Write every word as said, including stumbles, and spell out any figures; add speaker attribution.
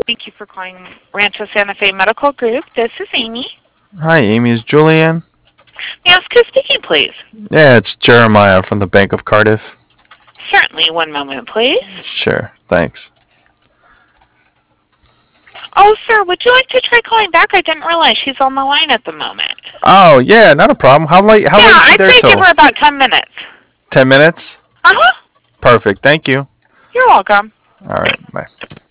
Speaker 1: Thank you for calling Rancho Santa Fe Medical Group. This is Amy.
Speaker 2: Hi, Amy. Is Julianne?
Speaker 1: May I ask who's speaking, please?
Speaker 2: Yeah, it's Jeremiah from the Bank of Cardiff.
Speaker 1: Certainly. One moment, please.
Speaker 2: Sure, thanks.
Speaker 1: Oh, sir, would you like to try calling back? I didn't realize she's on the line at the moment.
Speaker 2: Oh, yeah, not a problem. How late? How
Speaker 1: yeah,
Speaker 2: late is she
Speaker 1: I'd
Speaker 2: there
Speaker 1: say
Speaker 2: till?
Speaker 1: give her about ten minutes.
Speaker 2: Ten minutes?
Speaker 1: Uh-huh.
Speaker 2: Perfect. Thank you.
Speaker 1: You're welcome.
Speaker 2: All right. Bye.